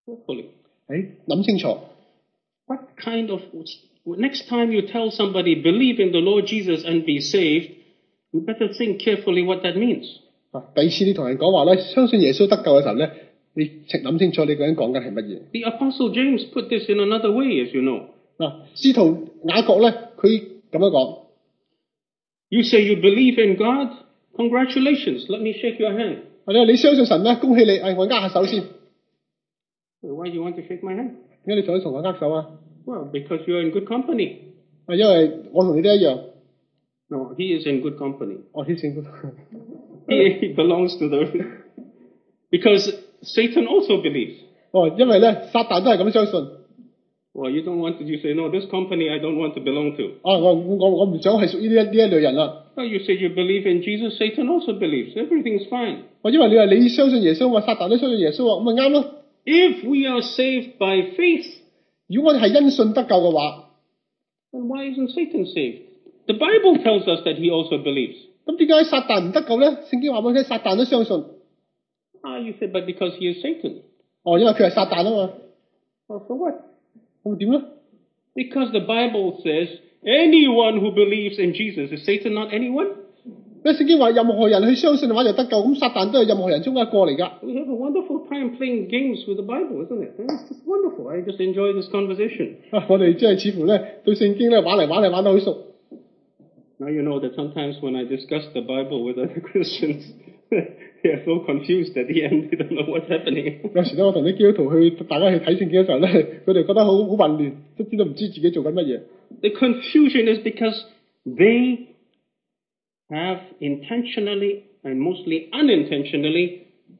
Carefully. 諗清楚。 What kind of... Next time you tell somebody, believe in the Lord Jesus and be saved, you better think carefully what that means. 第二次你同人講話咧，相信耶穌得救嘅時候咧，你諗清楚你究竟講緊係乜嘢。 The Apostle James put this in another way, as you know. 使徒雅各咧，佢咁樣講。 You say you believe in God? Congratulations, let me shake your hand. 你相信神咧，恭喜你，我握下手先。 Why do you want to shake my hand? 點解你想同我握手啊？ Well, because you're in good company. 因為我同你都一樣。 No, he is in good company. He's in good. He belongs to the... Because Satan also believes. 因為咧，撒旦都係咁相信。 Well, you don't want to... You say, no, this company I don't want to belong to. 我唔想係屬於呢一類人啦。 Well, you say you believe in Jesus, Satan also believes. Everything's fine. 因為你話你相信耶穌，撒旦都相信耶穌，咁咪啱咯。 If we are saved by faith, 如果我哋係因信得救嘅話， then why isn't Satan saved? The Bible tells us that he also believes. 咁點解撒旦唔得救咧？聖經話俾我聽，撒旦都相信。 You say, but because he is Satan. 因為佢係撒旦啊嘛。 Well, for what? 咁點咧？ Because the Bible says anyone who believes in Jesus. Is Satan not anyone? 因為聖經話任何人去相信嘅話就得救，咁撒旦都係任何人中嘅一個嚟㗎。 We have a wonderful time playing games with the Bible, isn't it? It's wonderful. I just enjoy this conversation. 我哋即係似乎咧對聖經咧玩嚟玩去玩得好熟。 Now you know that sometimes when I discuss the Bible with other Christians, they are so confused at the end, they don't know what's happening. 有時咧，我同啲基督徒大家去睇聖經嘅時候咧，佢哋覺得好混亂，都知道唔知自己做緊乜嘢。 The confusion is because they have intentionally and mostly unintentionally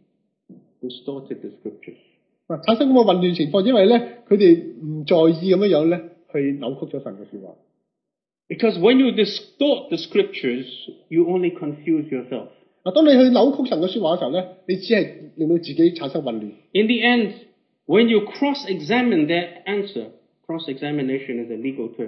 distorted the scriptures. 產生咁嘅混亂情況，因為咧佢哋唔在意咁樣咧去扭曲咗神嘅說話。 Because when you distort the scriptures, you only confuse yourself. 當你去扭曲神嘅說話嘅時候咧，你只係令到自己產生混亂。 In the end, when you cross-examine their answer, cross-examination is a legal term,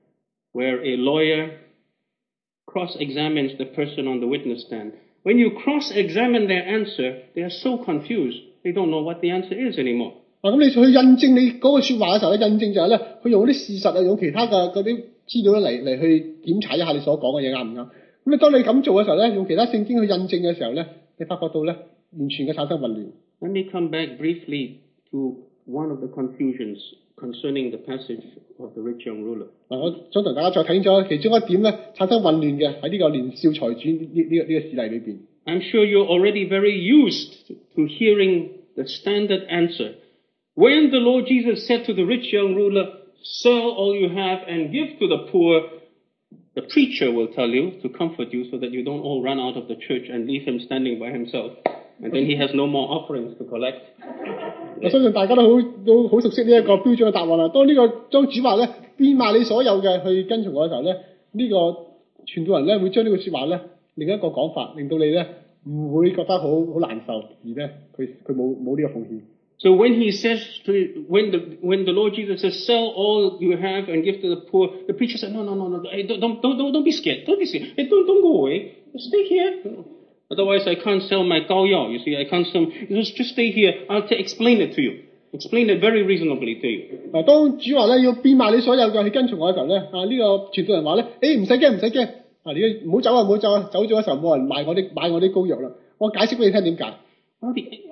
where a lawyer cross-examines the person on the witness stand. When you cross-examine their answer, they are so confused, they don't know what the answer is anymore. 咁你去印證你嗰個說話嘅時候咧，印證就係咧，佢用嗰啲事實啊，用其他嘅嗰啲資料嚟去檢查一下你所講嘅嘢啱唔啱。咁你當你咁做嘅時候咧，用其他聖經去印證嘅時候咧，你發覺到咧完全嘅產生混亂。 Let me come back briefly to one of the confusions concerning the passage of the rich young ruler. 我想同大家再睇清楚其中一點咧，產生混亂嘅喺呢個年少財主呢個事例裏邊。 I'm sure you're already very used to hearing the standard answer. When the Lord Jesus said to the rich young ruler, sell all you have and give to the poor, the preacher will tell you to comfort you so that you don't all run out of the church and leave him standing by himself. And then he has no more offerings to collect. 我相信大家都好熟悉呢一個標準嘅答案啦。當主話咧變賣你所有嘅去跟從我嘅時候咧，呢個傳道人咧會將呢個說話咧另一個講法，令到你咧唔會覺得好難受，而咧佢冇呢個奉獻。 So when he says when the Lord Jesus says, sell all you have and give to the poor, the preacher said, no, hey, don't be scared. Don't be scared. Hey, don't go away. Stay here. Otherwise, I can't sell my gao yao. You see, I can't sell. Just stay here. I'll explain it to you. Explain it very reasonably to you. 當主話咧要變賣你所有嘅去跟從我嘅時候咧，呢個傳道人話咧，唔使驚。你唔好走啊，走咗嘅時候冇人買我啲膏藥啦。我解釋俾你聽點解。 Well,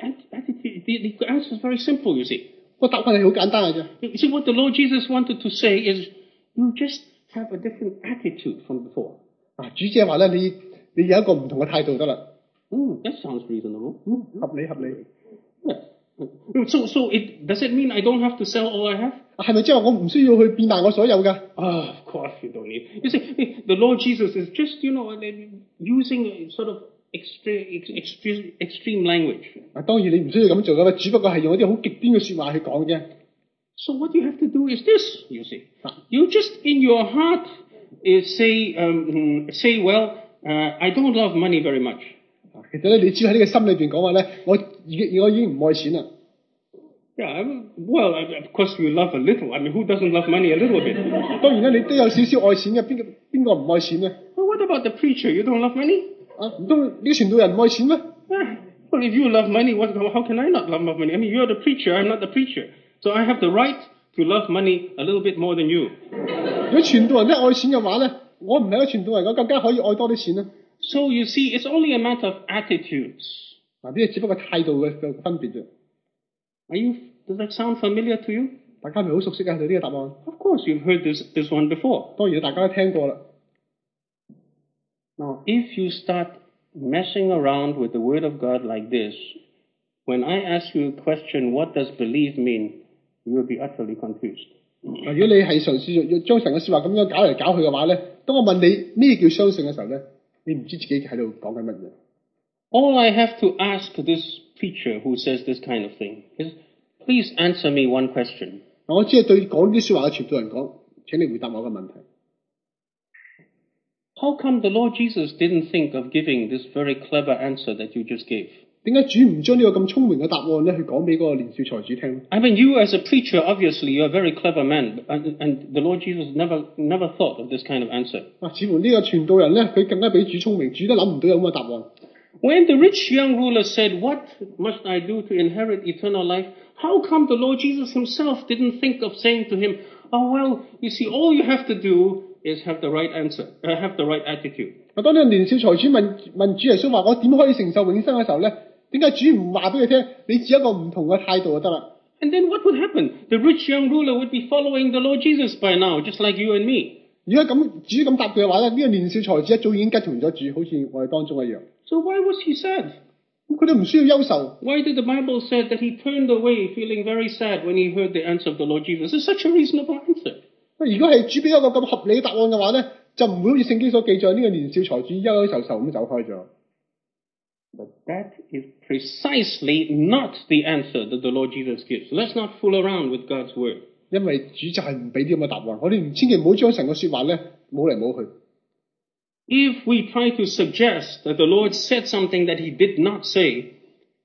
the answer is very simple, you see. 個答案係好簡單嘅啫。 You see, what the Lord Jesus wanted to say is, you just have a different attitude from before. 主只係話咧，你有一個唔同嘅態度得啦。 That sounds reasonable. 合理。 Yeah. So does it mean I don't have to sell all I have? 係咪即係話我唔需要去變賣我所有㗎 ？Of course you don't need. You see, the Lord Jesus is just, using a sort of extreme language. 當然你唔需要咁做㗎，只不過係用一啲好極端嘅說話去講啫。 So what you have to do is this, you see. You just in your heart say, well, I don't love money very much. 其實咧，你只要喺呢個心裏邊講話咧，我已經唔愛錢啦。 Yeah, well, of course you love a little. I mean, who doesn't love money a little bit? 當然啦，你都有少少愛錢嘅，邊個唔愛錢咧？ Well, what about the preacher? You don't love money? 唔通呢個傳道人唔愛錢咩？ Well, if you love money, how can I not love money? I mean, you're the preacher, I'm not the preacher. So I have the right to love money a little bit more than you. 如果傳道人都愛錢嘅話咧，我唔係一個傳道人，我更加可以愛多啲錢啦。 So you see, it's only a matter of attitudes. 嗱，呢個只不過態度嘅分別啫。 Does that sound familiar to you? 大家係咪好熟悉啊？對呢個答案 Of course, you've heard this one before. 當然大家都聽過啦。 Now, if you start messing around with the Word of God like this, when I ask you a question, what does believe mean, you will be utterly confused. 如果你係嘗試要將神嘅說話咁樣搞嚟搞去嘅話咧，當我問你咩叫相信嘅時候咧，你唔知自己喺度講緊乜嘢。 All I have to ask this preacher who says this kind of thing is, please answer me one question. 我只係對講呢啲說話嘅傳道人講，請你回答我嘅問題。 How come the Lord Jesus didn't think of giving this very clever answer that you just gave? 點解主唔將呢個咁聰明嘅答案咧去講俾嗰個年少財主聽 I mean, you as a preacher, obviously, you're a very clever man, and the Lord Jesus never thought of this kind of answer. 似乎呢個傳道人咧，佢更加比主聰明，主都諗唔到有咁嘅答案。 When the rich young ruler said, "What must I do to inherit eternal life?" How come the Lord Jesus himself didn't think of saying to him, "Oh, well, you see, all you have to do is have the right answer, have the right attitude." 當呢個年少財主問主耶穌話：我點可以承受永生嘅時候咧，點解主唔話俾佢聽？你只一個唔同嘅態度就得啦。 And then what would happen? The rich young ruler would be following the Lord Jesus by now, just like you and me. 如果主咁答佢嘅話咧，呢個年少財主一早已經跟從咗主，好似我哋當中一樣。 So why was he sad? 咁佢都唔需要憂愁。 Why did the Bible say that he turned away feeling very sad when he heard the answer of the Lord Jesus? It's such a reasonable answer. 如果係主俾一個咁合理嘅答案嘅話咧，就唔會好似聖經所記載呢個年少財主憂憂愁愁咁走開咗。 But that is precisely not the answer that the Lord Jesus gives. Let's not fool around with God's word. 因為主就係唔俾啲咁嘅答案，我哋千祈唔好將神嘅說話咧冇嚟冇去。 If we try to suggest that the Lord said something that he did not say,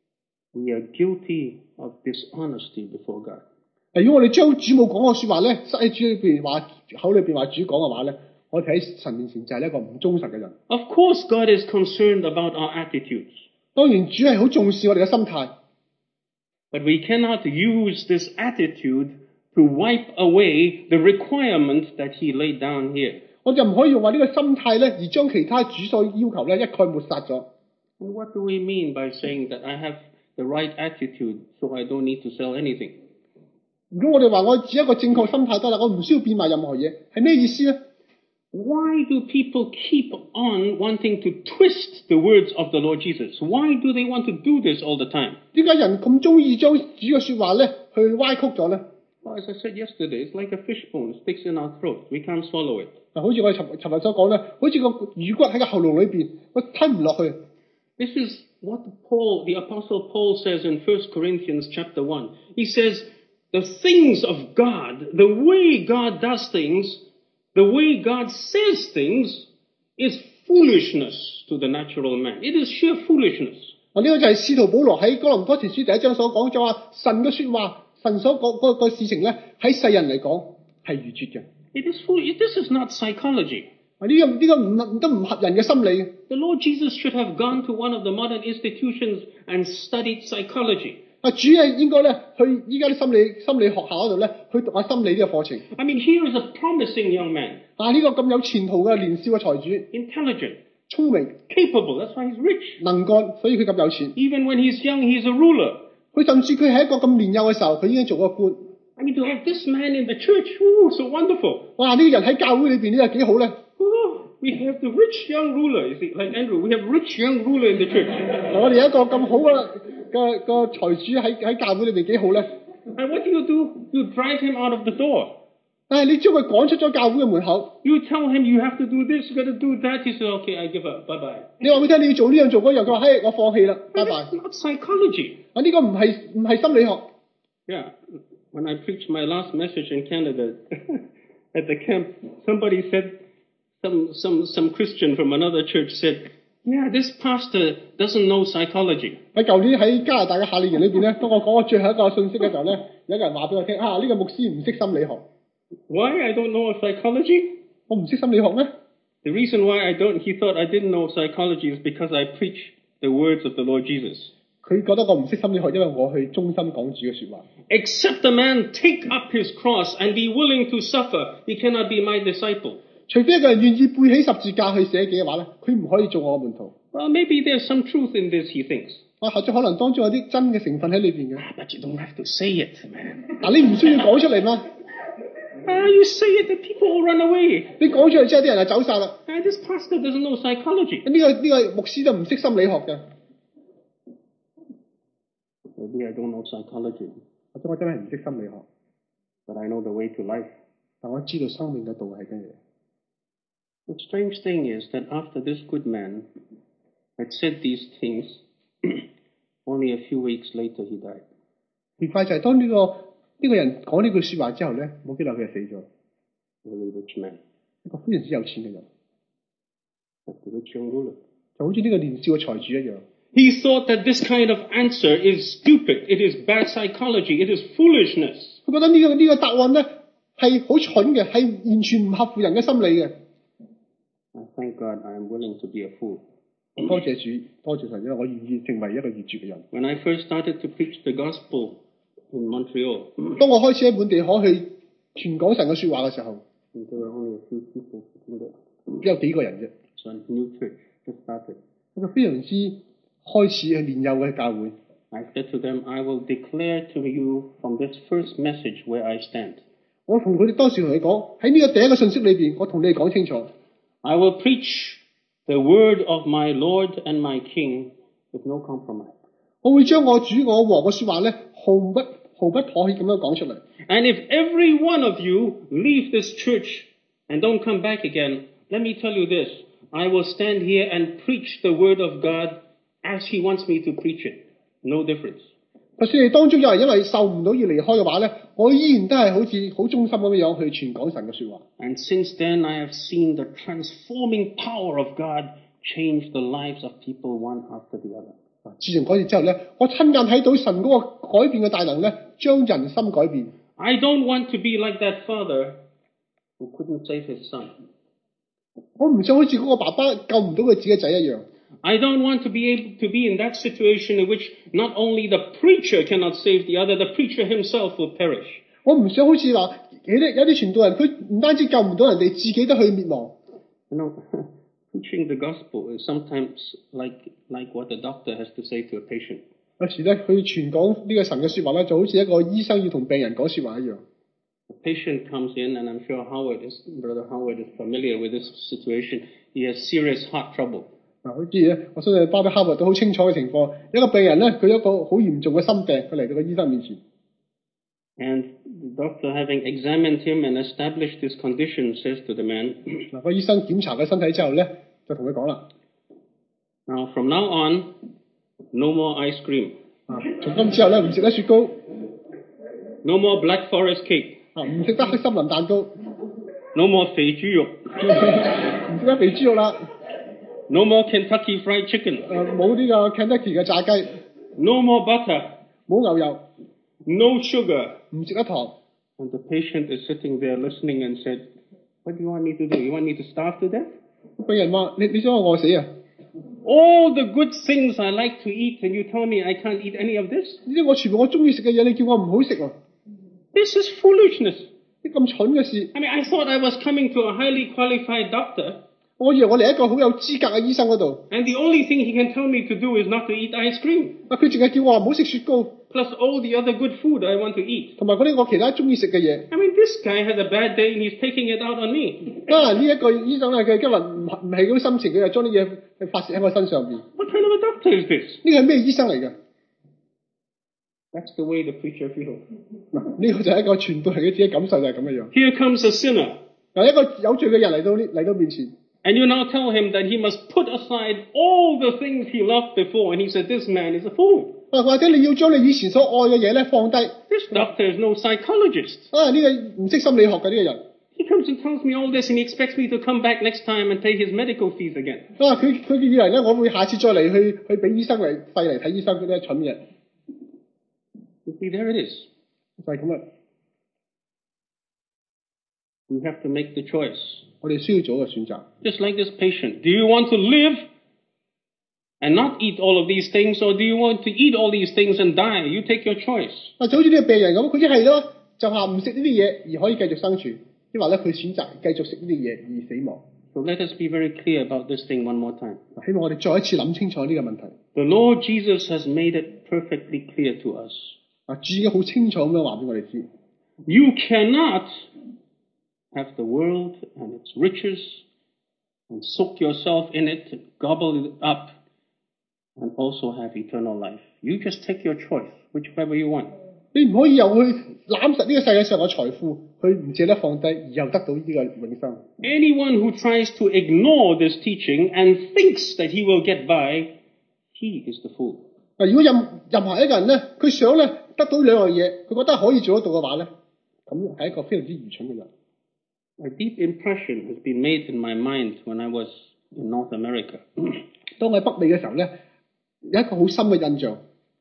we are guilty of dishonesty before God. 如果我哋將主冇講嘅說話咧，塞喺主裏邊話口裏邊話主講嘅話咧，我哋喺神面前就係一個唔忠實嘅人。 Of course, God is concerned about our attitudes. 當然，主係好重視我哋嘅心態。 But we cannot use this attitude to wipe away the requirement that he laid down here. 我就唔可以用話呢個心態咧，而將其他主所要求咧一概抹殺咗。 And what do we mean by saying that I have the right attitude, so I don't need to sell anything? 如果我哋話我只一個正確心態得啦，我唔需要變賣任何嘢，係咩意思咧？ Why do people keep on wanting to twist the words of the Lord Jesus? Why do they want to do this all the time? 點解人咁中意將主嘅說話咧去歪曲咗咧？ Well, as I said yesterday, it's like a fishbone sticks in our throat. We can't swallow it. 好似我哋尋日所講咧，好似個魚骨喺個喉嚨裏邊，我吞唔落去。 This is what the Apostle Paul says in 1 Corinthians chapter 1. He says, the things of God, the way God does things, the way God says things, is foolishness to the natural man. It is sheer foolishness. 呢個就係使徒保羅喺哥林多前書第1章所講，就話神嘅說話，神所講個事情咧，喺世人嚟講係愚拙嘅。 It is foolish. This is not psychology. 呢個唔合人嘅心理。 The Lord Jesus should have gone to one of the modern institutions and studied psychology. 主係應該咧去依家啲心理學校嗰度咧去讀下心理呢個課程。 I mean, here is a promising young man. 呢個咁有前途嘅年少嘅財主 ，intelligent, 聰明 capable. That's why he's rich. 能幹，所以佢咁有錢。 Even when he's young, he's a ruler. 佢甚至佢係一個咁年幼嘅時候，佢已經做過官。 I mean, to have this man in the church, so wonderful. 哇！呢個人喺教會裏邊呢個幾好咧。 We have the rich young ruler. You see, like Andrew, we have rich young ruler in the church. 我哋有一個咁好嘅財主喺教會裏邊幾好咧。 And what do? You drive him out of the door. 但係你將佢趕出咗教會嘅門口。 You tell him you have to do this, you got to do that. He says, "Okay, I give up. Bye bye." 你話俾佢聽，你要做呢樣做嗰樣，佢話：嘿，我放棄啦，拜拜。 That's not psychology. 呢個唔係心理學。 Yeah. When I preached my last message in Canada at the camp, somebody said, some Christian from another church said, "Yeah, this pastor doesn't know psychology." 喺舊年喺加拿大嘅夏令營裏邊咧，當我講我最後一個信息嘅時候咧，有人話俾我聽：呢個牧師唔識心理學。 Why I don't know psychology? 我唔識心理學咩？ The reason why he thought I didn't know psychology is because I preach the words of the Lord Jesus. 佢覺得我唔識心理學，因為我去忠心講主嘅説話。 Except a man take up his cross and be willing to suffer, he cannot be my disciple. 除非一個人願意背起十字架去捨己嘅話咧，佢唔可以做我嘅門徒。 Well, maybe there's some truth in this, he thinks. 或者可能當中有啲真嘅成分喺裏邊嘅。 But you don't have to say it, man. 嗱，你唔需要講出嚟嘛。 You say it, the people will run away. 你講出嚟之後，啲人就走晒啦。 This pastor doesn't know psychology. 呢個牧師就唔識心理學嘅。 Maybe I don't know psychology. 或者我真係唔識心理學。 But I know the way to life. 但我知道生命嘅道係乜嘢。 The strange thing is that after this good man had said these things, only a few weeks later he died. 奇怪就係當呢個人講呢句説話之後咧，冇幾耐佢就死咗。 A very rich man. 一個非常之有錢嘅人。 Like the rich young ruler. 就好似呢個年少嘅財主一樣。 He thought that this kind of answer is stupid, it is bad psychology, it is foolishness. 佢覺得呢個答案咧係好蠢嘅，係完全唔合乎人嘅心理嘅。 I thank God I am willing to be a fool. 多謝主，多謝神，因為我願意成為一個愚拙嘅人。 When I first started to preach the gospel in Montreal, 當我開始喺本地可去傳講神嘅説話嘅時候， there were only a few people sitting there. 只有幾個人啫。 So a new church just started. 一個非常之開始係年幼嘅教會。 I said to them, I will declare to you from this first message where I stand. 我同佢哋當時同你講，喺呢個第一個信息裏邊，我同你哋講清楚。 I will preach the word of my Lord and my King with no compromise. 我會將我主我王嘅説話咧，毫不妥協咁樣講出嚟。 And if every one of you leave this church and don't come back again, let me tell you this, I will stand here and preach the word of God as he wants me to preach it. No difference. 就算你當中有人因為受唔到而離開嘅話咧，我依然都係好似好忠心咁樣去傳講神嘅説話。 And since then I have seen the transforming power of God change the lives of people one after the other. 自從嗰次之後咧，我親眼睇到神嗰個改變嘅大能咧，將人心改變。 I don't want to be like that father who couldn't save his son. 我唔想好似嗰個爸爸救唔到佢自己嘅仔一樣。 I don't want to be able to be in that situation in which not only the preacher cannot save the other, the preacher himself will perish. 我唔想好似話有啲傳道人，佢唔單止救唔到人哋，自己都去滅亡。 You know, preaching the gospel is sometimes like what a doctor has to say to a patient. 有時咧，去傳講呢個神嘅説話咧，就好似一個醫生要同病人講説話一樣。 A patient comes in, and I'm sure Brother Howard is familiar with this situation. He has serious heart trouble. 好似咧，我相信巴比哈維都好清楚嘅情況。一個病人咧，佢有一個好嚴重嘅心病，佢嚟到個醫生面前。 And the doctor, having examined him and established his condition, says to the man, 嗱，個醫生檢查佢身體之後咧，就同佢講啦。 Now, from now on, no more ice cream. 從今之後咧，唔食得雪糕。 No more Black Forest cake. 唔食得黑森林蛋糕。 No more 肥豬肉。 唔食得肥豬肉啦。 No more Kentucky Fried Chicken. 冇呢個 Kentucky 嘅炸雞。 No more butter. 冇牛油。 No sugar. 唔食得糖。 And the patient is sitting there listening and said, What do you want me to do? You want me to starve to death? 病人話：你想我餓死啊 ？All the good things I like to eat, and you tell me I can't eat any of this? 呢啲我全部我中意食嘅嘢，你叫我唔好食喎。 This is foolishness. 啲咁蠢嘅事。 I mean, I thought I was coming to a highly qualified doctor. 我以為我嚟一個好有資格嘅醫生嗰度。 And the only thing he can tell me to do is not to eat ice cream. 佢淨係叫我唔好食雪糕。 Plus all the other good food I want to eat. 同埋嗰啲我其他中意食嘅嘢。 I mean, this guy has a bad day and he's taking it out on me. 呢一個醫生咧，佢今日唔係嗰啲心情，佢就將啲嘢發泄喺我身上邊。 What kind of a doctor is this? 呢個係咩醫生嚟㗎？ That's the way the preacher feels. 呢個就係一個傳道人嘅自己感受，就係咁嘅樣。 Here comes a sinner. 一個有罪嘅人嚟到面前。 And you now tell him that he must put aside all the things he loved before, and he said, "This man is a fool." 或者你要將你以前所愛嘅嘢咧放低。 This doctor is no psychologist. 呢個唔識心理學嘅呢個人。 He comes and tells me all this, and he expects me to come back next time and pay his medical fees again. 佢以為咧，我會下次再嚟去俾醫生費嚟睇醫生嗰啲蠢嘢。 You see, there it is. 就係咁啦。 We have to make the choice. 我哋需要做一個選擇。 Just like this patient. Do you want to live and not eat all of these things, or do you want to eat all these things and die? You take your choice. 就好似呢個病人咁，佢一係咯就話唔食呢啲嘢而可以繼續生存，抑或咧佢選擇繼續食呢啲嘢而死亡。 So let us be very clear about this thing one more time. 希望我哋再一次諗清楚呢個問題。 The Lord Jesus has made it perfectly clear to us. 主已經好清楚咁樣話俾我哋知。 You cannot have the world and its riches and soak yourself in it and gobble it up and also have eternal life. You just take your choice, whichever you want. 你唔可以又去攬實呢個世界上嘅財富，佢唔捨得放低，而又得到呢個永生。 Anyone who tries to ignore this teaching and thinks that he will get by, he is the fool. 如果任何一個人咧，佢想咧得到兩樣嘢，佢覺得可以做得到嘅話咧，咁係一個非常之愚蠢嘅人。 A deep impression has been made in my mind when I was in North America. 當我喺北美嘅時候咧，有一個好深嘅印象。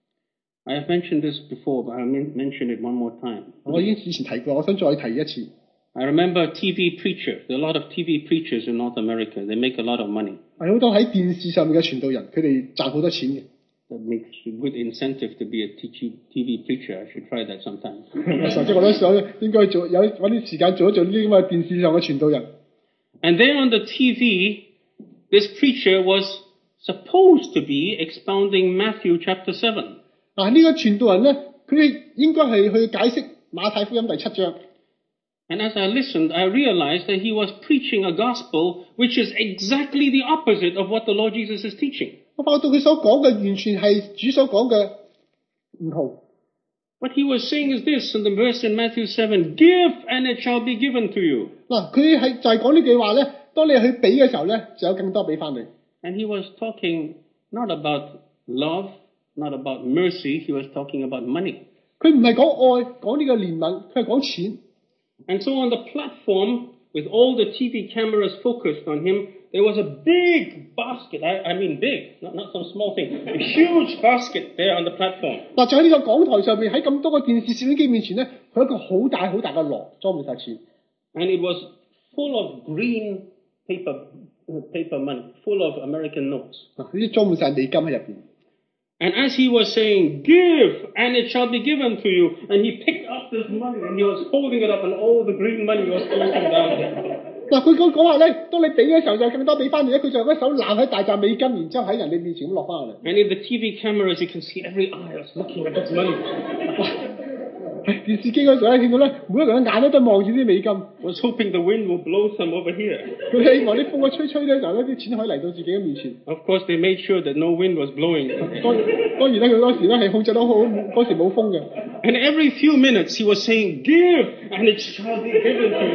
I have mentioned this before, but I'll mention it one more time. 我已經以前提過，我想再提一次。 I remember TV preachers. There are a lot of TV preachers in North America. They make a lot of money. 係好多喺電視上面嘅傳道人，佢哋賺好多錢嘅。 That makes a good incentive to be a TV preacher. I should try that sometime. 即係我都想應該揾啲時間做一做呢啲咁嘅電視上嘅傳道人。 And there on the TV, this preacher was supposed to be expounding Matthew chapter 7. 呢個傳道人咧，佢應該係去解釋馬太福音第7章。 And as I listened, I realized that he was preaching a gospel which is exactly the opposite of what the Lord Jesus is teaching. 我發覺到佢所講嘅完全係主所講嘅唔同。 What he was saying is this in the verse in Matthew 7, Give and it shall be given to you. 佢係就係講呢句話咧，當你去俾嘅時候咧，就有更多俾翻你。 And he was talking not about love, not about mercy, he was talking about money. 佢唔係講愛，講呢個憐憫，佢係講錢。 And so on the platform, with all the TV cameras focused on him, there was a big basket. I mean big, not some small thing. A huge basket there on the platform. 就喺呢個講台上面，喺咁多個電視攝影機面前咧，佢一個好大好大嘅籮，裝滿晒錢。 And it was full of green paper money, full of American notes. 呢啲裝滿晒美金喺入邊。 And as he was saying, Give, and it shall be given to you, and he picked up this money, and he was holding it up, and all the green money was falling down. 佢講話咧，當你俾嘅時候就更多俾翻你咧，佢就一手攬喺大紮美金，然之後喺人哋面前咁落翻落嚟。 And in the TV cameras, you can see every eye was looking at this money. 電視機嗰時候咧，見到咧，每一個人眼都望住啲美金。 Was hoping the wind will blow some over here. 佢希望啲風一吹嘅時候咧，啲錢可以嚟到自己嘅面前。 Of course, they made sure that no wind was blowing. 當然咧，佢嗰時咧係控制得好好，嗰時冇風嘅。 And every few minutes, he was saying, Give, and it shall be given to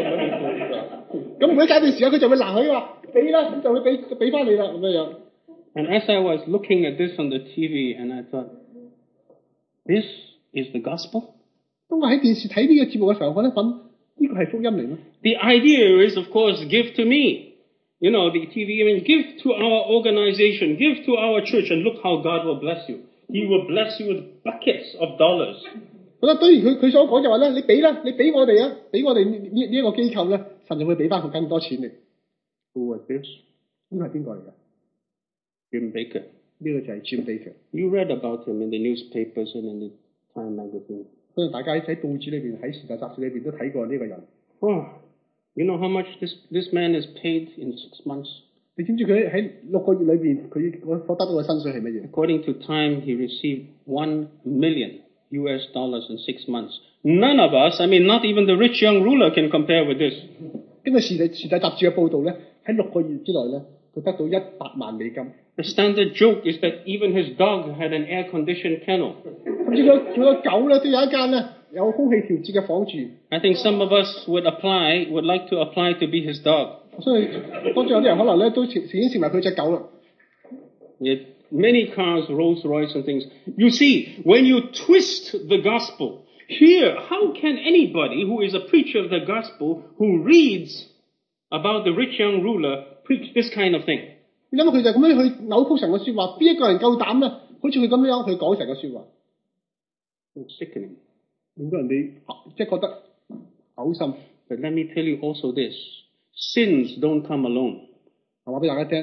you. 咁每一階段時間，佢就會嗱佢話俾啦，咁就會俾翻你啦咁樣。 And as I was looking at this on the TV, and I thought, this is the gospel? 當我喺電視睇呢個節目嘅時候，我覺得呢個係福音嚟咯。 The idea is, of course, give to me. You know, the TV image, give to our organization, give to our church, and look how God will bless you. He will bless you with buckets of dollars. 覺得對於佢所講就話咧，你俾啦，你俾我哋啊，俾我哋呢一個機構咧，神就會俾翻佢更多錢你。 Who was this? 呢個係邊個嚟㗎 Jim Baker. 呢個就係 Jim Baker。 You read about him in the newspapers and in the Time magazine. 相信大家喺報紙裏邊、喺時代雜誌裏邊都睇過呢個人。 Oh, you know how much this man is paid in 6 months? 你知唔知佢喺6個月裏邊，佢所得到嘅薪水係乜嘢 According to Time, he received $1 million in 6 months. None of us, I mean, not even the rich young ruler can compare with this. 根據時代雜誌嘅報導咧，喺6個月之內咧，佢得到100萬美金。 The standard joke is that even his dog had an air-conditioned kennel. 甚至佢個狗咧都有一間咧有空氣調節嘅房住。 I think some of us would like to apply to be his dog. 所以當中有啲人可能咧都已經成為佢隻狗啦。 Many cars, Rolls-Royce and things. You see, when you twist the gospel, here, how can anybody who is a preacher of the gospel, who reads about the rich young ruler, preach this kind of thing? 你諗佢就咁樣去扭曲神嘅説話，邊一個人夠膽咧？好似佢咁樣去講神嘅説話 It's sickening. 令到人哋即係覺得嘔心。 But let me tell you also this. Sins don't come alone. 我話俾大家聽，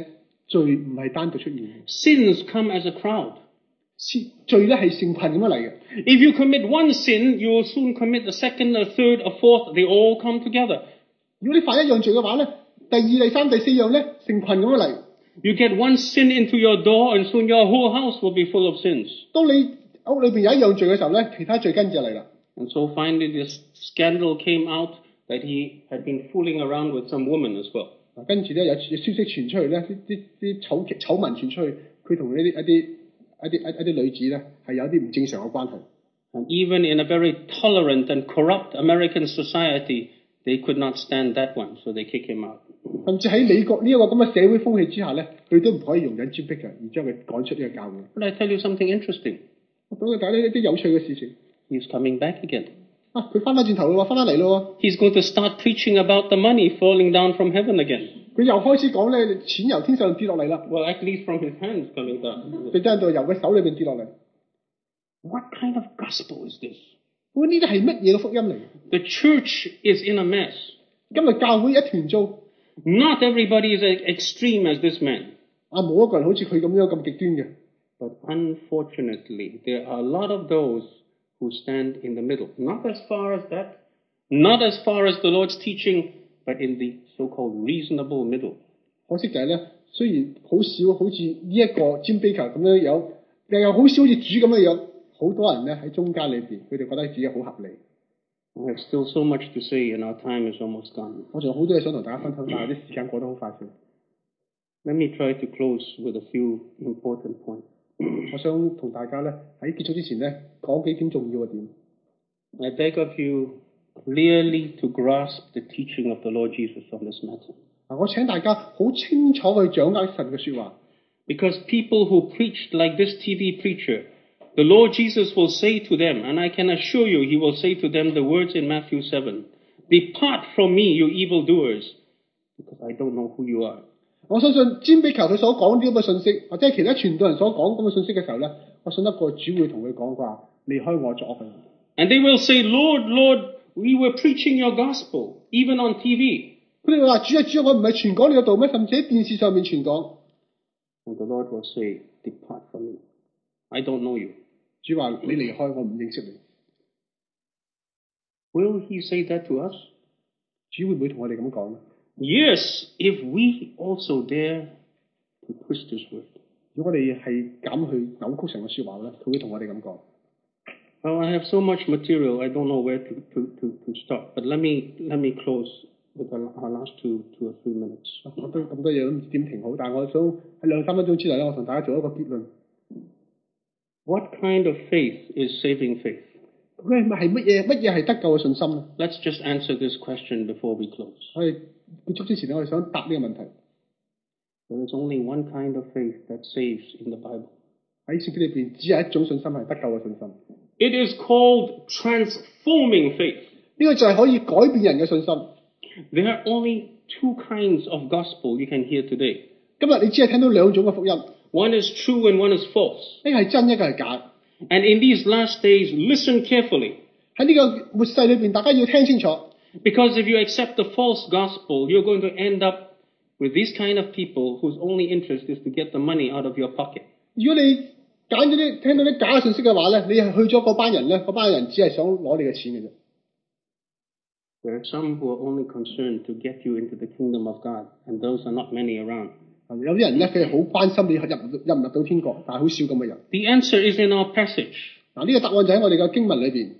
罪唔係單獨出現嘅， Sins come as a crowd. 罪咧係成群咁樣嚟嘅。 If you commit one sin, you will soon commit a second, a third, a fourth. They all come together. 如果你犯一樣罪嘅話咧，第二、第三、第四樣咧成群咁樣嚟。 You get one sin into your door, and soon your whole house will be full of sins. 當你屋裏邊有一樣罪嘅時候咧，其他罪跟住嚟啦。 And so finally this scandal came out that he had been fooling around with some woman as well. 跟住咧有消息傳出去咧，啲醜聞傳出去，佢同呢啲一啲女子咧係有啲唔正常嘅關係。 And even in a very tolerant and corrupt American society, they could not stand that one, so they kick him out. 甚至喺美國呢一個咁嘅社會風氣之下咧，佢都唔可以容忍尖逼嘅，而將佢趕出呢個教會。 But I tell you something interesting. 我講大家一啲有趣嘅事情。 He's coming back again. 佢翻返轉頭咯，翻返嚟咯。 He's going to start preaching about the money falling down from heaven again. 佢又開始講咧，錢由天上跌落嚟啦。 Well, at least from his hands coming down. 佢真係由佢手裏邊跌落嚟。 What kind of gospel is this? 咁呢啲係乜嘢嘅福音嚟？ The church is in a mess. 今日教會一團糟。 Not everybody is as extreme as this man. 冇一個人好似佢咁樣咁極端嘅。 But unfortunately, there are a lot of those who stand in the middle. Not as far as that, not as far as the Lord's teaching, but in the so-called reasonable middle. 可惜就係咧，雖然好少好似呢一個尖碑球咁樣有，又好少好似主咁樣樣，好多人咧喺中間裏邊，佢哋覺得自己好合理。 I have still so much to say, and our time is almost gone. 我仲有好多嘢想同大家分享，但係啲時間過得好快脆。 Let me try to close with a few important points. 我想同大家咧喺結束之前咧講幾點重要嘅點。 I beg of you clearly to grasp the teaching of the Lord Jesus on this matter. 我請大家好清楚去掌握神嘅說話。 Because people who preached like this TV preacher, the Lord Jesus will say to them, and I can assure you he will say to them the words in Matthew 7, "Depart from me, you evildoers, because I don't know who you are." 我相信尖碑球佢所講啲咁嘅信息，或者係其他傳道人所講咁嘅信息嘅時候咧，我信得過主會同佢講話，離開我作惡嘅人。 And they will say, "Lord, Lord, we were preaching your gospel, even on TV." 佢哋話主啊主啊，我唔係傳講你嘅道咩？甚至喺電視上面傳講。 And the Lord will say, "Depart from me. I don't know you." 主話你離開我唔認識你。 Will he say that to us? 主會唔會同我哋咁講咧？ Yes, if we also dare to twist his word. 如果我哋係咁去扭曲神嘅說話咧，佢會同我哋咁講。 Well, I have so much material, I don't know where to stop. But let me close with our last two or three minutes. 我都咁多嘢都唔知點停好，但係我想喺2-3分鐘之內咧，我同大家做一個結論。 What kind of faith is saving faith? 佢係乜嘢係得救嘅信心咧？ Let's just answer this question before we close. 我哋結束之前咧，我哋想答呢個問題。 There is only one kind of faith that saves in the Bible. 喺聖經裏邊，只有一種信心係得救嘅信心。 It is called transforming faith. 呢個就係可以改變人嘅信心。 There are only two kinds of gospel you can hear today. 今日你只係聽到兩種嘅福音， One is true and one is false. 一個係真，一個係假。 And in these last days, listen carefully. 喺呢個末世裏邊，大家要聽清楚。 Because if you accept the false gospel, you're going to end up with these kind of people whose only interest is to get the money out of your pocket. 如果你揀咗啲聽到啲假嘅信息嘅話咧，你係去咗嗰班人咧，嗰班人只係想攞你嘅錢嘅啫。 There are some who are only concerned to get you into the kingdom of God, and those are not many around. 有啲人咧，佢係好關心你入唔入到天國，但係好少咁嘅人。 The answer is in our passage. 呢個答案就喺我哋嘅經文裏邊。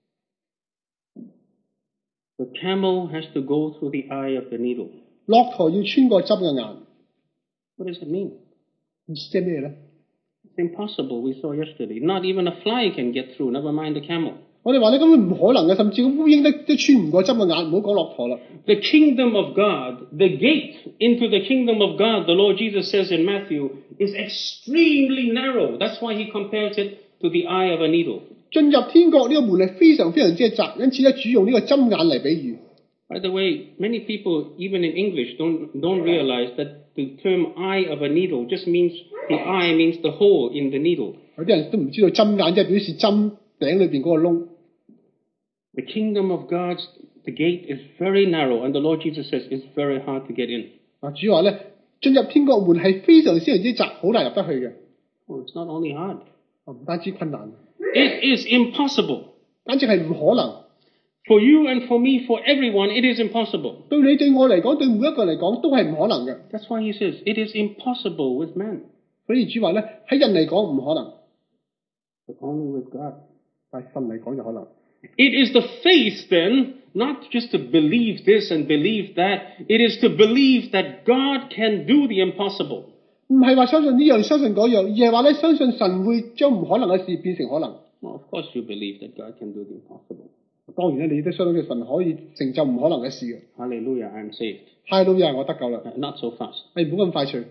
The camel has to go through the eye of the needle. 駱駝要穿過針嘅眼， What does it mean? 意思係咩咧？ It's impossible, we saw yesterday. Not even a fly can get through, never mind the camel. 我哋話你根本唔可能嘅，甚至個烏蠅都穿唔過針嘅眼，唔好講駱駝啦。 The kingdom of God, the gate into the kingdom of God, the Lord Jesus says in Matthew, is extremely narrow. That's why he compares it to the eye of a needle. 進入天國呢個門係非常非常之窄，因此咧主用呢個針眼嚟比喻。 By the way, many people, even in English, don't realize that the term eye of a needle just means the eye means the hole in the needle. 有啲人都唔知道針眼即係表示針頂裏邊嗰個窿。 The kingdom of God's, the gate is very narrow, and the Lord Jesus says it's very hard to get in. 主話咧， 進入天國門係非常之窄，好難入得去嘅。 Oh, it's not only hard. 唔單止困難， It is impossible. 簡直係唔可能。 For you and for me, for everyone, it is impossible. 對你對我嚟講，對每一個嚟講都係唔可能嘅。 That's why he says, it is impossible with man, 所以主話咧，喺人嚟講唔可能， but only with God. 但係神嚟講就可能。 It is the faith then, not just to believe this and believe that, it is to believe that God can do the impossible. 唔係話相信呢樣相信嗰樣，而係話咧相信神會將唔可能嘅事變成可能。 Well, of course you believe that God can do the impossible. 當然咧，你都相信神可以成就唔可能嘅事嘅。 Hallelujah, I am saved. 哈利路亞，我得救啦！ Not so fast. 你唔好咁快脆。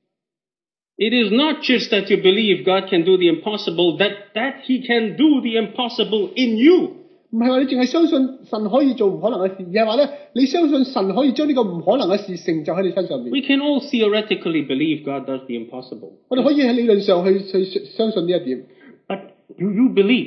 It is not just that you believe God can do the impossible, that He can do the impossible in you. 唔係話你淨係相信神可以做唔可能嘅事，而係話咧你相信神可以將呢個唔可能嘅事成就喺你身上面。 We can all theoretically believe God does the impossible. 我哋可以喺理論上去相信呢一點。 But do you believe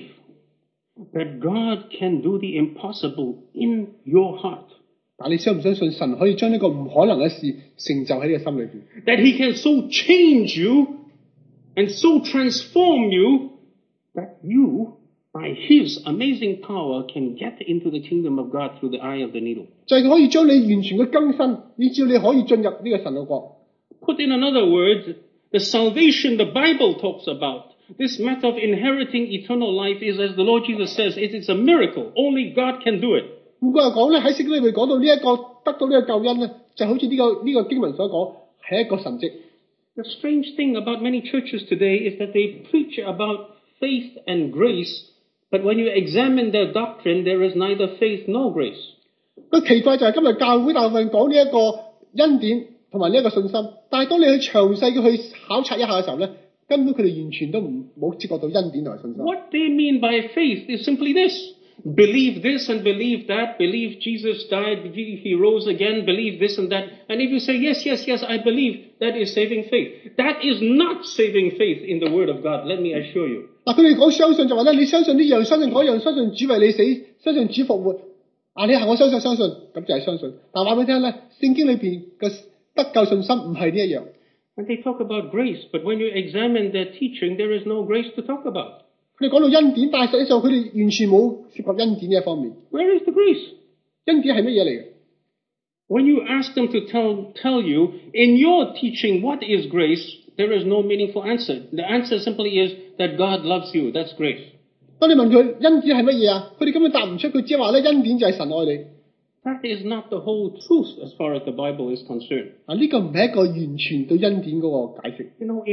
that God can do the impossible in your heart? 但你相唔相信神可以將呢個唔可能嘅事成就喺你嘅心裏邊？ That He can so change you and so transform you that you, by His amazing power, can get into the kingdom of God through the eye of the needle. 就係佢可以將你完全嘅更新，以至你可以進入呢個神嘅國。 Put in another word, the salvation the Bible talks about, this matter of inheriting eternal life is, as the Lord Jesus says, it is a miracle. Only God can do it. 換句話講咧，喺聖經裏面講到呢一個得到呢個救恩咧，就好似呢個經文所講，係一個神蹟。 The strange thing about many churches today is that they preach about faith and grace, but when you examine their doctrine, there is neither faith nor grace. 個奇怪就係今日教會大部分講呢一個恩典同埋呢一個信心，但係當你去詳細嘅去考察一下嘅時候咧，根本佢哋完全都冇接覺到恩典同埋信心。 What they mean by faith is simply this. Believe this and believe that, believe Jesus died, believe He rose again, believe this and that. And if you say, yes, yes, yes, I believe, that is saving faith. That is not saving faith in the Word of God, let me assure you. 嗱，佢哋講相信就話咧，你相信呢樣，相信嗰樣，相信主為你死，相信主復活。你係我相信，咁就係相信。但話俾你聽咧，聖經裏邊嘅得救信心唔係呢一樣。 And they talk about grace, but when you examine their teaching, there is no grace to talk about. 佢哋講到恩典，但係實際上佢哋完全冇涉及恩典呢一方面。 Where is the grace? 恩典係乜嘢嚟嘅？ When you ask them to tell you, in your teaching, what is grace, there is no meaningful answer. The answer simply is that God loves you. That's grace. 當你問佢恩典係乜嘢啊，佢哋根本答唔出，佢只係話咧恩典就係神愛你。 That is not the whole truth as far as the Bible is concerned. 呢個唔係一個完全對恩典嗰個解釋。 You know,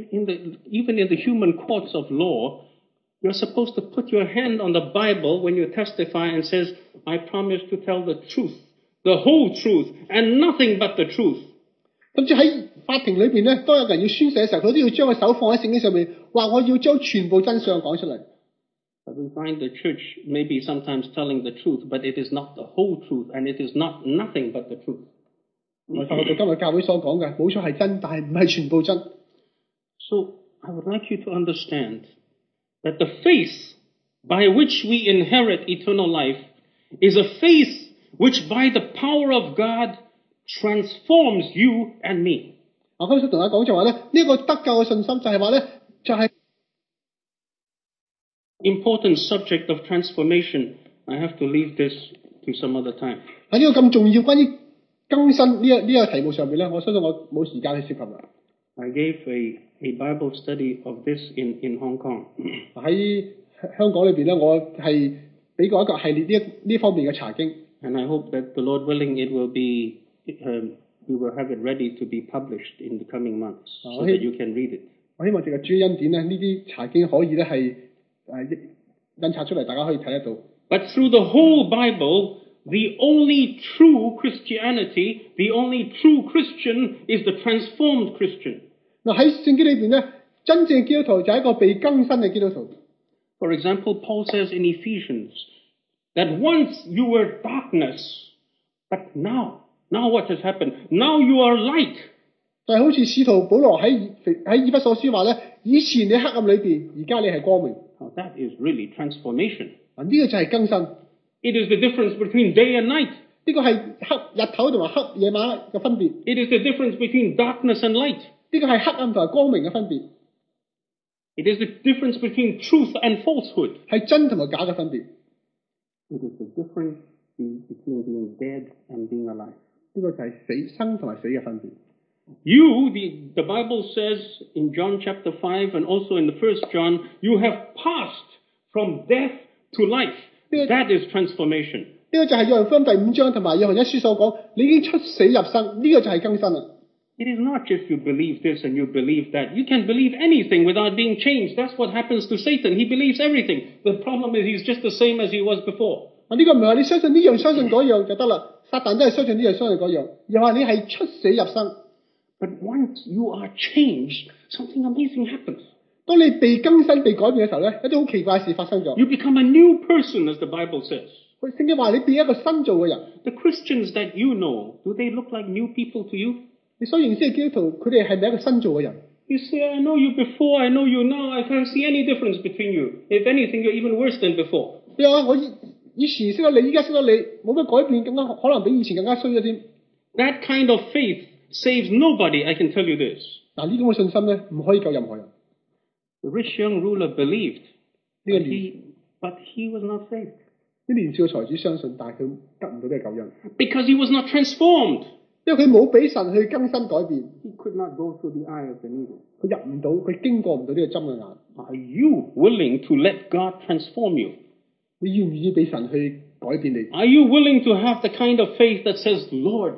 even in the human courts of law, you're supposed to put your hand on the Bible when you testify and says, I promise to tell the truth, the whole truth, and nothing but the truth. 甚至喺法庭裏邊咧，當有人要宣誓嘅時候，佢都要將個手放喺聖經上面，話我要將全部真相講出嚟。 But we find the church maybe sometimes telling the truth, but it is not the whole truth, and it is not nothing but the truth. 我發覺到今日教會所講嘅，冇錯係真，但係唔係全部真。 So I would like you to understand that the faith by which we inherit eternal life is a faith which by the power of God transforms you and me. 我今日想同大家講就話咧，呢個得救嘅信心就係話咧，就係 important subject of transformation. I have to leave this to some other time. 喺呢個咁重要關於更新呢個題目上面咧，我相信我冇時間去涉及啦。 I gave a Bible study of this in Hong Kong. 喺香港裏邊咧，我係俾過一個系列呢方面嘅查經。 And I hope that the Lord willing, it will be, we will have it ready to be published in the coming months so that you can read it. 我希望藉着主恩典咧，呢啲查經可以咧係印刷出嚟，大家可以睇得到。 But through the whole Bible, the only true Christianity, the only true Christian is the transformed Christian. 嗱喺聖經裏邊咧，真正基督徒就係一個被更新嘅基督徒。 For example, Paul says in Ephesians that once you were darkness, but now what has happened? Now you are light. 就係好似使徒保羅喺以弗所書話咧，以前你黑暗裏邊，而家你係光明。 Now that is really transformation. 呢個就係更新。 It is the difference between day and night. 呢呢個係黑日頭同埋黑夜晚嘅分別， It is the difference between darkness and light. 呢個係黑暗同埋光明嘅分別， It is the difference between truth and falsehood. 係真同埋假嘅分別。 It is the difference between being dead and being alive. 呢個就係生同埋死嘅分別。 You, the Bible says in John chapter 5 and also in the 1st John, you have passed from death to life. That is transformation. 呢個就係約翰福音第5章同埋約翰一書所講，你已經出死入生，呢個就係更新啦。 It is not just you believe this and you believe that. You can believe anything without being changed. That's what happens to Satan. He believes everything. The problem is he's just the same as he was before. 呢個唔係話你相信呢樣相信嗰樣就得啦，撒旦都係相信呢樣相信嗰樣，而話你係出死入生。 But once you are changed, something amazing happens. 當你被更新被改變嘅時候咧，一啲好奇怪嘅事發生咗。 You become a new person, as the Bible says. 聖經話你變一個新造嘅人。 The Christians that you know, do they look like new people to you? 你所認識嘅基督徒，佢哋係咪一個新造嘅人？ You say, I know you before, I know you now. I can't see any difference between you. If anything, you're even worse than before. 你話我以前識得你，依家識得你，冇乜改變，更加可能比以前更加衰咗添。 That kind of faith saves nobody, I can tell you this. 嗱，呢種嘅信心咧，唔可以救任何人。 The rich young ruler believed, 呢個 but he was not saved. 啲年少嘅才子相信，但係佢得唔到呢個救恩， Because he was not transformed. 因為佢冇俾神去更新改變， He could not go through the eye of the needle. 佢入唔到，佢經過唔到呢個針嘅眼。 Are you willing to let God transform you? 你願唔願意俾神去改變你？ Are you willing to have the kind of faith that says, Lord,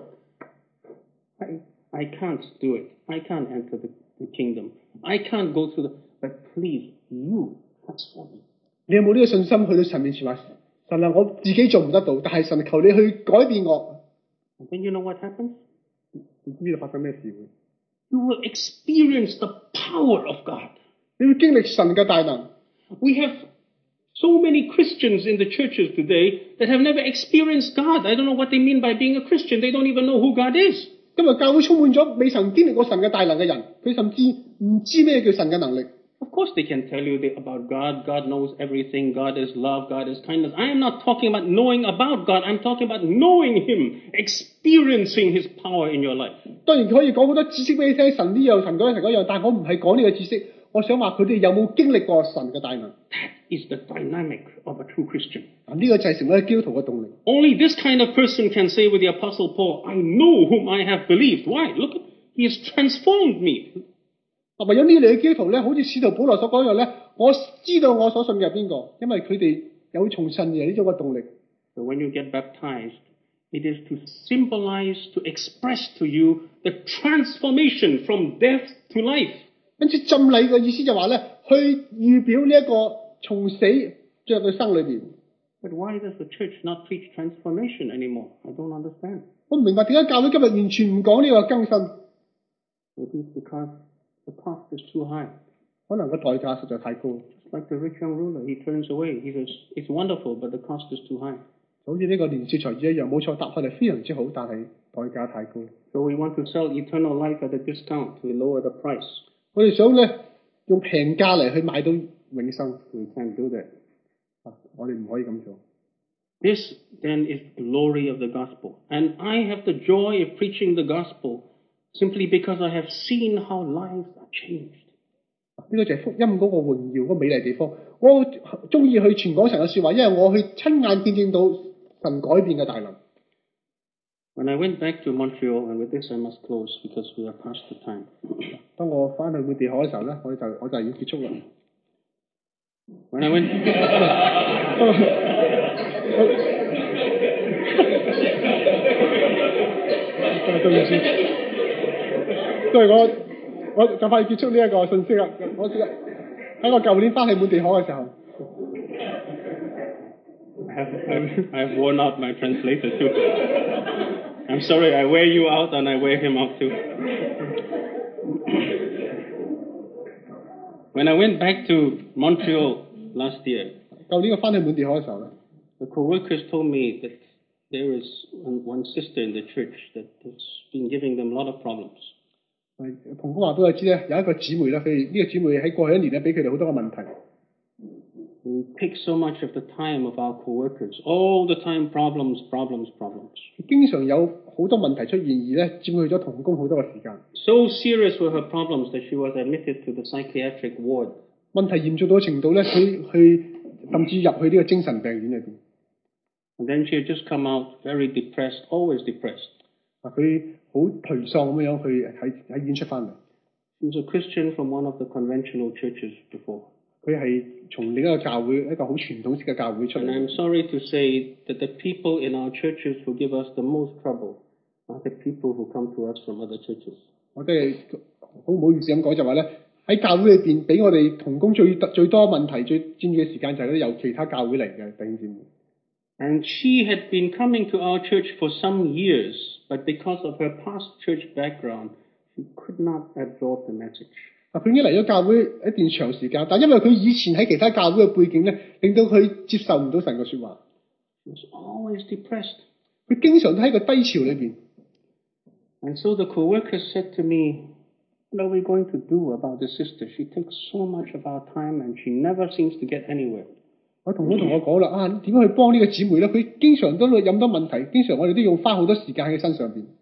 I can't do it. I can't enter the kingdom. I can't go through but please, you transform me. 你有冇呢個信心去到神面前話：神啊，我自己做唔得到，但係神求你去改變我。 And then you know what happens? 你知唔知道發生咩事會？ You will experience the power of God. 你會經歷神嘅大能。 We have so many Christians in the churches today that have never experienced God. I don't know what they mean by being a Christian. They don't even know who God is. 今日教會充滿咗未曾經歷過神嘅大能嘅人，佢甚至唔知咩叫神嘅能力。 Of course they can tell you about God. God knows everything. God is love. God is kindness. I am not talking about knowing about God. I'm talking about knowing Him, experiencing His power in your life. 當然可以講好多知識俾你聽，神呢樣神嗰樣神嗰樣，但係我唔係講呢個知識，我想話佢哋有冇經歷過神嘅大能？ That is the dynamic of a true Christian. 呢個就係成為基督徒嘅動力。 Only this kind of person can say with the Apostle Paul, I know whom I have believed. Why? Look, He has transformed me. 唯有呢類嘅基督徒咧，好似使徒保羅所講一樣咧，我知道我所信嘅係邊個，因為佢哋有從神而呢種嘅動力。 So when you get baptized, it is to symbolize, to express to you the transformation from death to life. 因此浸禮嘅意思就話咧，去預表呢一個從死進入到生裏邊。 But why does the church not preach transformation anymore? I don't understand. 我唔明白點解教會今日完全唔講呢個更新。 Maybe it's because the cost is too high. 可能個代價實在太高。 Like the rich young ruler, he turns away. He says, it's wonderful, but the cost is too high. 好似呢個年少才子一樣，冇錯，答案係非常之好，但係代價太高。 So we want to sell eternal life at a discount. We lower the price. 我哋想咧用平價嚟去買到永生。 We can't do that. 我哋唔可以咁做。 This then is the glory of the gospel. And I have the joy of preaching the gospel simply because I have seen how lives are changed. 呢個就係福音嗰個榮耀嗰個美麗地方。我中意去傳講神嘅說話，因為我去親眼見證到神改變嘅大能。 When I went back to Montreal, and with this I must close because we are past the time. 當我翻去滿地可嘅時候咧，我就要結束啦。 When I went, 對唔住，都係我就快結束呢一個信息啦。我喺我舊年翻去滿地可嘅時候。 I've worn out my translator too. I'm sorry, I wear you out and I wear him out too. When I went back to Montreal last year, 舊年我翻去滿地可嘅時候咧， the co-workers told me that there is one sister in the church that has been giving them a lot of problems. 同工話俾我知咧，有一個姊妹咧，佢呢個姊妹喺過去一年咧，俾佢哋好多嘅問題。 We take so much of the time of our co-workers. All the time problems. 經常有好多問題出現，而咧佔據咗同工好多嘅時間。 So serious were her problems that she was admitted to the psychiatric ward. 問題嚴重到嘅程度咧，佢去甚至入去呢個精神病院裏邊。 And then she had just come out very depressed, always depressed. 佢好頹喪咁樣去喺院出翻嚟。 She was a Christian from one of the conventional churches before. 佢係從另一個教會，一個好傳統式嘅教會出 And 嚟。 I'm sorry to say that the people in our churches who give us the most trouble are the people who come to us from other churches. 我真係好唔好意思咁講，就話咧喺教會裏邊俾我哋同工最多問題、最佔嘅時間就係咧由其他教會嚟嘅弟兄姊妹。 And she had been coming to our church for some years, but because of her past church background, she could not absorb the message. 佢已經嚟咗教會一段長時間，但因為佢以前喺其他教會嘅背景咧，令到佢接受唔到神嘅説話。 She was always depressed. 佢經常都喺個低潮裏邊。 And so the co-workers said to me, what are we going to do about the sister? She takes so much of our time and she never seems to get anywhere. 我同我講啦，點樣去幫呢個姊妹咧？佢經常都有咁多問題，經常我哋都要花好多時間喺佢身上邊。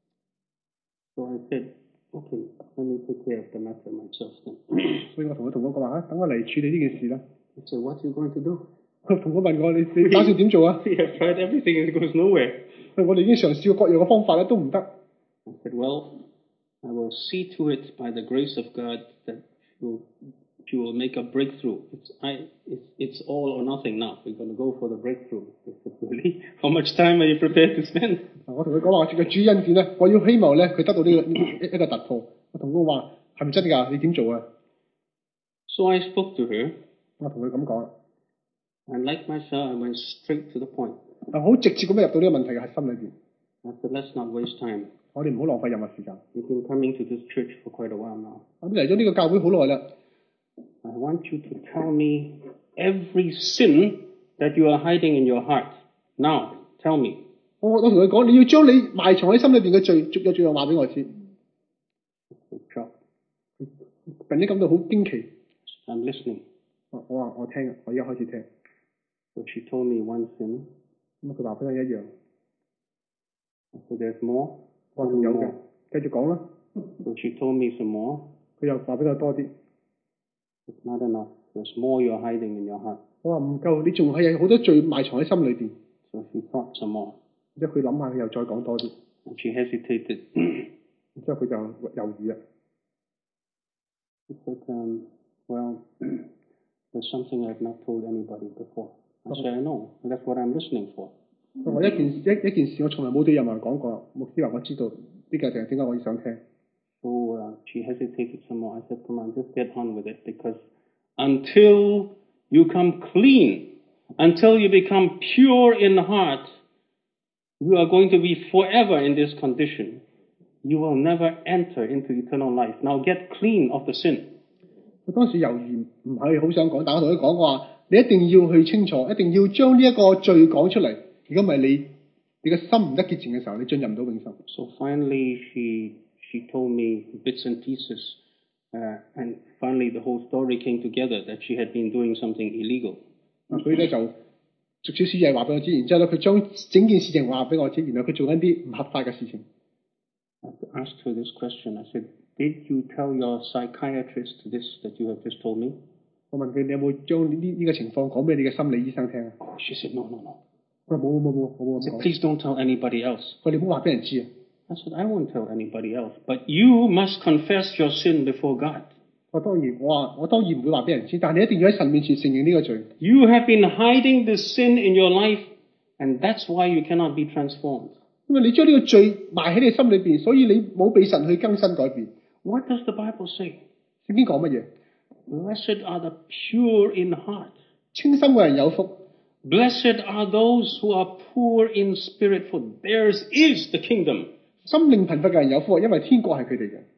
So I said, okay, let me take care of the matter myself then. 所以我同我講話等我嚟處理呢件事啦。 He said, what are you going to do? 佢同我問我你打算點做啊？ We have tried everything and it goes nowhere. 我哋已經嘗試過各樣嘅方法咧，都唔得。 I said, well, I will see to it by the grace of God that she will make a breakthrough. It's all or nothing now. We're going to go for the breakthrough. I said, really? How much time are you prepared to spend? 我同佢講話，藉着主恩典咧，我要希望咧佢得到呢一個突破。我同佢話係咪真㗎？你點做啊？ So I spoke to her. 我同佢咁講啦。 And like myself, I went straight to the point. 好直接咁樣入到呢個問題嘅核心裏邊。 I said, let's not waste time. 我哋唔好浪費任何時間。 You've been coming to this church for quite a while now. 我哋嚟咗呢個教會好耐啦。 I want you to tell me every sin that you are hiding in your heart. Now, tell me. 我同佢講，你要將你埋藏喺心裏邊嘅罪，逐樣話俾我知。突然間感到好驚奇。 I'm listening. 我話我聽，我而家開始聽。 So she told me one sin. 咁佢話俾我一樣。 So there's more. 我仲有嘅，繼續講啦。 So she told me some more. 佢又話俾我多啲。 It's not enough. There's more you're hiding in your heart. 我話唔夠，你仲係有好多罪埋藏喺心裏邊。 So she thought some more. 之後佢諗下，佢又再講多啲。 And she hesitated. 之後佢就猶豫啦。 She said, well, there's something I've not told anybody before. I said, I know. That's what I'm listening for. 我一件事我從來冇對任何人講過。牧師話我知道呢個就係點解我要想聽。 So she hesitated some more. I said, come on, just get on with it. Because until you come clean, until you become pure in heart, you are going to be forever in this condition. You will never enter into eternal life. Now get clean of the sin. 我當時猶豫唔係好想講，但我同佢講話，你一定要去清楚，一定要將呢一個罪講出嚟。如果唔係你嘅心唔得潔淨嘅時候，你進入唔到永生。 So finally she told me bits and pieces, and finally the whole story came together that she had been doing something illegal. 佢咧就逐少少嘢話俾我知，然之後咧佢將整件事情話俾我知，原來佢做緊啲唔合法嘅事情。 I asked her this question. I said, did you tell your psychiatrist this that you have just told me? 我問佢你有冇將呢個情況講俾你嘅心理醫生聽啊？ Oh, she said, no. 佢話冇咁 I said, 講。 please don't tell anybody else. 佢你唔好話俾人知啊。 I said, I won't tell anybody else, but you must confess your sin before God. 我當然唔會話俾人知，但係你一定要喺神面前承認呢個罪。 You have been hiding this sin in your life, and that's why you cannot be transformed. 因為你將呢個罪埋喺你心裏邊，所以你冇俾神去更新改變。 What does the Bible say? 聖經講乜嘢？ Blessed are the pure in heart. 清心嘅人有福。 Blessed are those who are poor in spirit, for theirs is the kingdom. 心靈貧乏嘅人有福，因為天國係佢哋嘅。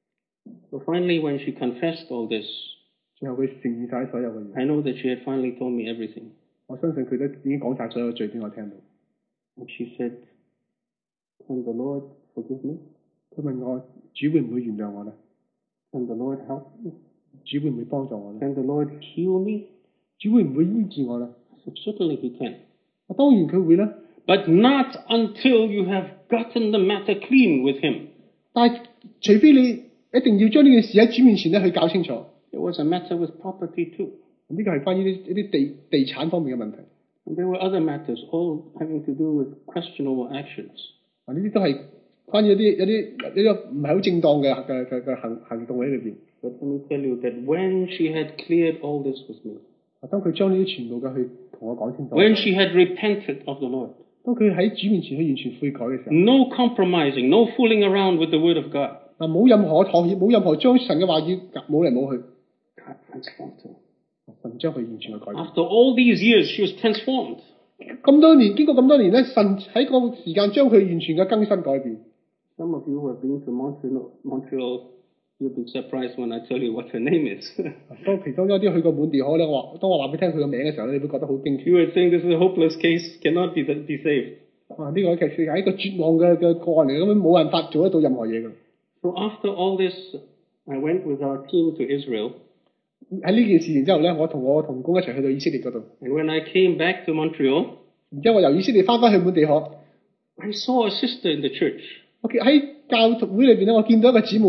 So finally, when she confessed all this, 最後佢承認晒所有嘅嘢。 I know that she had finally told me everything. 我相信佢都已經講晒所有罪俾我聽到。 And she said, can the Lord forgive me? 佢問我主會唔會原諒我咧？ Can the Lord help me? 主會唔會幫助我咧？ Can the Lord heal me? 主會唔會醫治我咧？ I said, certainly he can. 當然佢會啦， But not until you have gotten the matter clean with him. 但係除非你一定要將呢件事喺主面前咧去搞清楚。 There was a matter with property too. 呢個係關於一啲地產方面嘅問題。 And there were other matters, all having to do with questionable actions. 呢啲都係關於一啲唔係好正當嘅行動喺裏邊。 But let me tell you that when she had cleared all this with me, 當佢將呢啲全部嘅去同我講清楚。 when she had repented of the Lord, 當佢喺主面前去完全悔改嘅時候， no compromising, no fooling around with the Word of God, 冇任何妥協，冇任何將神嘅話語冇嚟冇去， God transformed her. 神將佢完全嘅改變。 After all these years, she was transformed. 經過咁多年咧，神喺個時間將佢完全嘅更新改變。 Some of you who have been to Montreal, you'll be surprised when I tell you what her name is. 當其中一啲去過滿地可咧，當我話俾你聽佢個名嘅時候咧，你會覺得好驚奇。 You were saying this is a hopeless case, cannot be saved. 呢個其實係一個絕望嘅個案嚟，咁樣冇辦法做得到任何嘢嘅。 So after all this, I went with our team to Israel. 喺呢件事情之後咧，我同我同工一齊去到以色列嗰度。 And when I came back to Montreal, 然之後我由以色列翻去滿地可， I saw a sister in the church. 我喺教會裏邊咧，我見到一個姊妹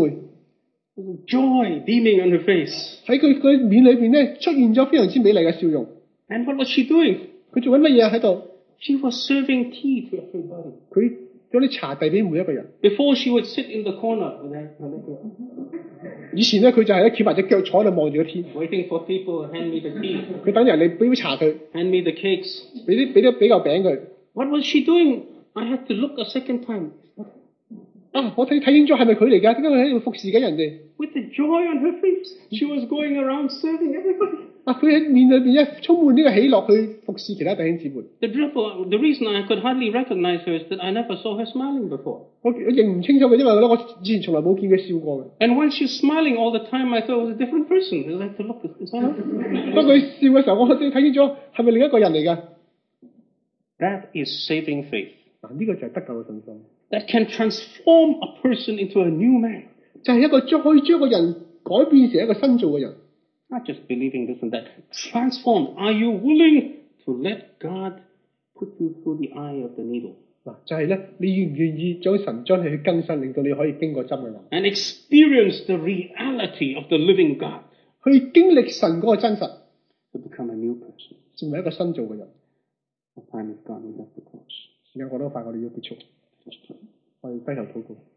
Joy beaming on her face. 喺佢面裏邊咧出現咗非常之美麗嘅笑容。 And what was she doing? 佢做緊乜嘢喺度？ She was serving tea to everybody. 佢將啲茶遞俾每一個人。 Before she would sit in the corner with her little, 以前咧，佢就係翹埋隻腳坐喺度望住個天， waiting for people to hand me the tea, 佢等人嚟俾杯茶佢， hand me the cakes. 俾嚿餅佢。 What was she doing? I had to look a second time. 我睇清楚係咪佢嚟㗎？點解佢喺度服侍緊人哋？ With the joy on her face, she was going around serving everybody. 佢喺面裏邊充滿呢個喜樂去服侍其他弟兄姊妹。 The reason I could hardly recognize her is that I never saw her smiling before. 我認唔清楚佢，因為咧我之前從來冇見佢笑過嘅。 And when she's smiling all the time, I thought it was a different person. I had to look. Is that her? 當佢笑嘅時候，我先睇清楚係咪另一個人嚟㗎？ That is saving faith. 呢個就係得救嘅信心， That can transform a person into a new man. 就係一個可以將個人改變成一個新造嘅人。 Not just believing this and that. Transformed. Are you willing to let God put you through the eye of the needle? 就係咧，你願唔願意將神將你去更新，令到你可以經過針嘅話， And experience the reality of the living God. 去經歷神嗰個真實， To become a new person. 成為一個新造嘅人。 The time is gone. We have to close. 時間過得快，我哋要結束。我哋低頭禱告。